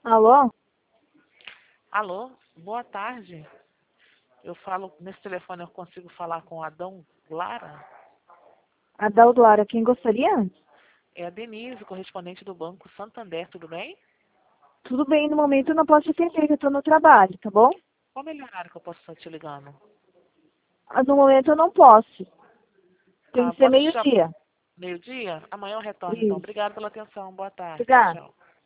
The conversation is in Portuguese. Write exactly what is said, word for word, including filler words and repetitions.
Alô? Alô, boa tarde. Eu falo, nesse telefone eu consigo falar com o Adão Lara? Adaldo Lara, quem gostaria? É a Denise, correspondente do Banco Santander, tudo bem? Tudo bem, no momento eu não posso te atender, que eu estou no trabalho, tá bom? Qual o melhor horário que eu posso estar te ligando? Ah, no momento eu não posso. Tem Ah, que ser posso te chamar meio-dia. meio-dia? Amanhã eu retorno então. Isso. Obrigada pela atenção. Boa tarde. Tchau, Obrigada. tchau.